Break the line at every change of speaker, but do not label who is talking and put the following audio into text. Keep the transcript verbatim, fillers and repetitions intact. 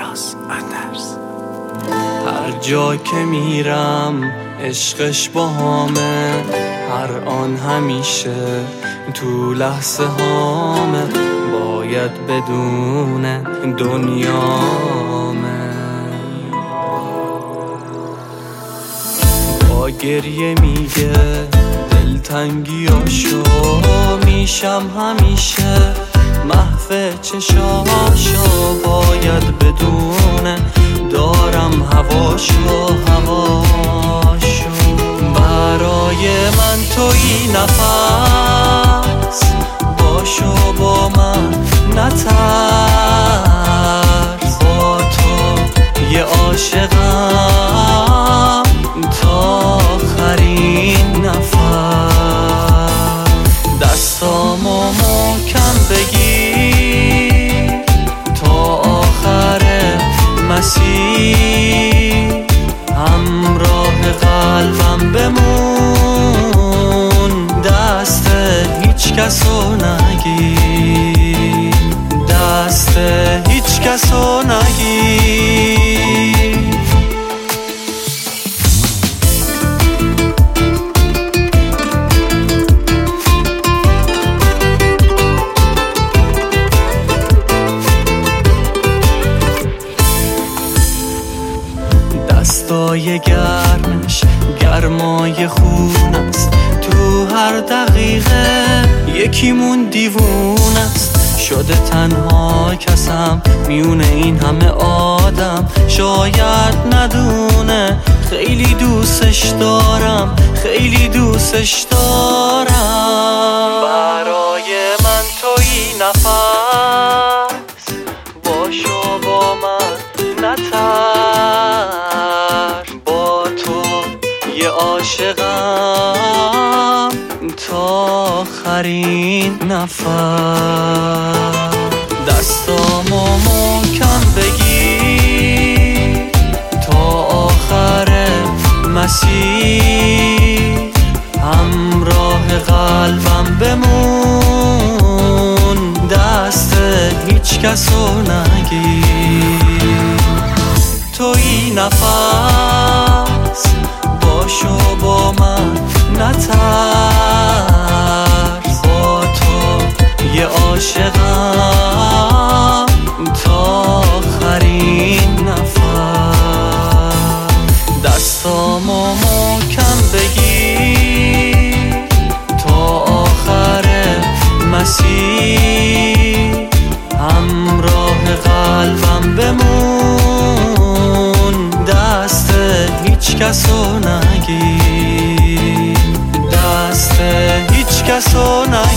الیاس اندرز.
هر جا که میرم عشقش باهامه، هر آن همیشه تو لحظه هامه، باید بدونه دنیامه. با گریه میگه دلتنگیاشو، میشم همیشه محو چشاشو، باید بدونه دارم هواشو هواشو. برای من تویی نفس، باشو با من نترس، با تو یه عاشقم تا آخرین نفس. دستامو محکم بگیر تا آخر مسیر، همراه قلبم بمون، دست هیچ کسو نگیر، دست هیچ کسو نگیر. دستای گرمش گرمای خون است، تو هر دقیقه یکیمون دیوون است. شده تنها کسم میونه این همه آدم، شاید ندونه خیلی دوستش دارم، خیلی دوستش دارم. برای من تویی نفس، باشو با من نترس، با تو یه عاشقم تا آخرین نفس. دستامو محکم بگیر تا آخر مسیر، همراه قلبم بمون، دست هیچ کسو نگیر. تویی نفس، باشو با من نترس، با تو یه عاشقم تا آخرین نفس. دستامو محکم بگیر تا آخر مسیر، همراه قلبم بمون، دست هیچ کسو نگیر، دست هیچ کسو نگیر.